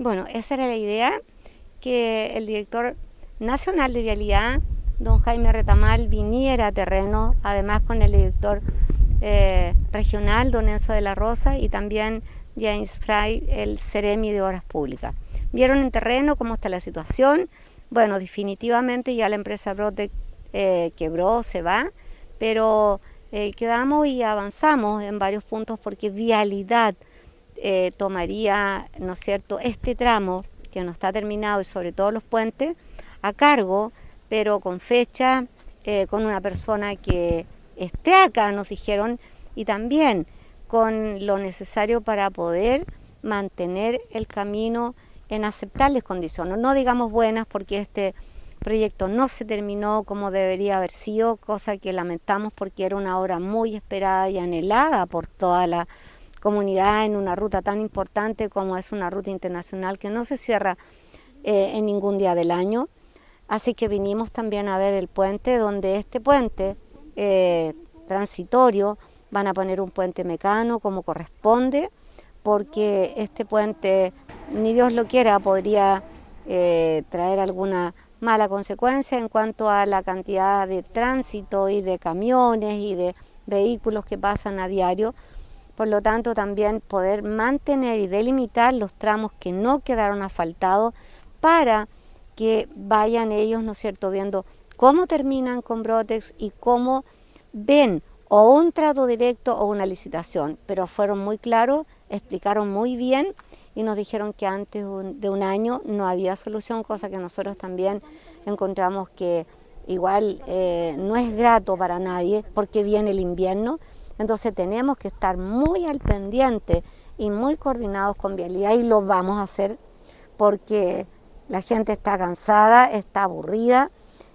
Bueno, esa era la idea, que el director nacional de vialidad, don Jaime Retamal, viniera a terreno, además con el director regional, don Enzo de la Rosa, y también James Fry, el Ceremi de Obras Públicas. Vieron en terreno cómo está la situación. Bueno, definitivamente ya la empresa Brotec quebró, se va, pero quedamos y avanzamos en varios puntos porque vialidad tomaría, ¿no es cierto?, este tramo que no está terminado y sobre todo los puentes a cargo, pero con fecha, con una persona que esté acá, nos dijeron, y también con lo necesario para poder mantener el camino en aceptables condiciones, no digamos buenas, porque este proyecto no se terminó como debería haber sido, cosa que lamentamos porque era una obra muy esperada y anhelada por toda la comunidad en una ruta tan importante como es una ruta internacional que no se cierra en ningún día del año. Así que vinimos también a ver el puente, donde este puente transitorio van a poner un puente mecano como corresponde, porque este puente, ni Dios lo quiera, podría traer alguna mala consecuencia en cuanto a la cantidad de tránsito y de camiones y de vehículos que pasan a diario. Por lo tanto, también poder mantener y delimitar los tramos que no quedaron asfaltados para que vayan ellos, ¿no es cierto?, viendo cómo terminan con Brotex y cómo ven o un trato directo o una licitación. Pero fueron muy claros, explicaron muy bien y nos dijeron que antes de un año no había solución, cosa que nosotros también encontramos que igual no es grato para nadie porque viene el invierno. Entonces tenemos que estar muy al pendiente y muy coordinados con vialidad, y lo vamos a hacer porque la gente está cansada, está aburrida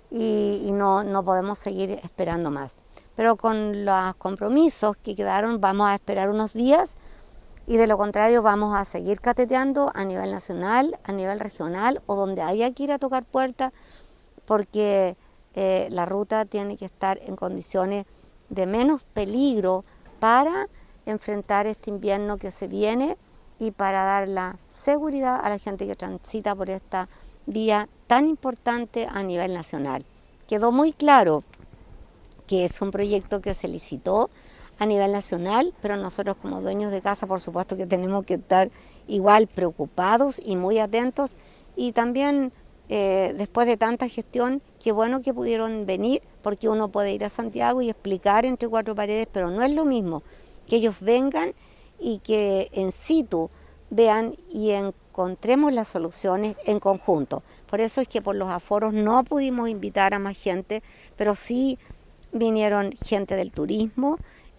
y no podemos seguir esperando más. Pero con los compromisos que quedaron vamos a esperar unos días, y de lo contrario vamos a seguir cateteando a nivel nacional, a nivel regional o donde haya que ir a tocar puertas, porque la ruta tiene que estar en condiciones de menos peligro para enfrentar este invierno que se viene y para dar la seguridad a la gente que transita por esta vía tan importante a nivel nacional. Quedó muy claro que es un proyecto que se licitó a nivel nacional, pero nosotros como dueños de casa, por supuesto que tenemos que estar igual preocupados y muy atentos, y también después de tanta gestión, qué bueno que pudieron venir, porque uno puede ir a Santiago y explicar entre cuatro paredes, pero no es lo mismo que ellos vengan y que en situ vean y encontremos las soluciones en conjunto. Por eso es que por los aforos no pudimos invitar a más gente, pero sí vinieron gente del turismo,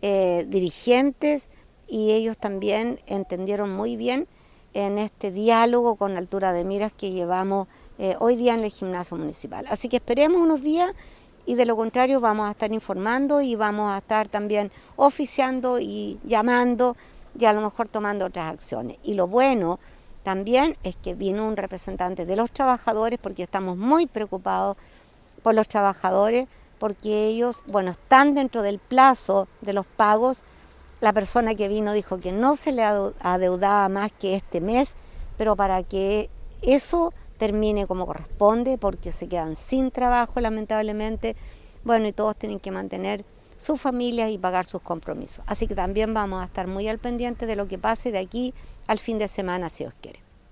dirigentes, y ellos también entendieron muy bien en este diálogo con altura de miras que llevamos hoy día en el gimnasio municipal. Así que esperemos unos días, y de lo contrario vamos a estar informando y vamos a estar también oficiando y llamando y a lo mejor tomando otras acciones. Y lo bueno también es que vino un representante de los trabajadores, porque estamos muy preocupados por los trabajadores, porque ellos, bueno, están dentro del plazo de los pagos. La persona que vino dijo que no se le adeudaba más que este mes, pero para que eso termine como corresponde, porque se quedan sin trabajo lamentablemente, bueno, y todos tienen que mantener sus familias y pagar sus compromisos. Así que también vamos a estar muy al pendiente de lo que pase de aquí al fin de semana, si Dios quiere.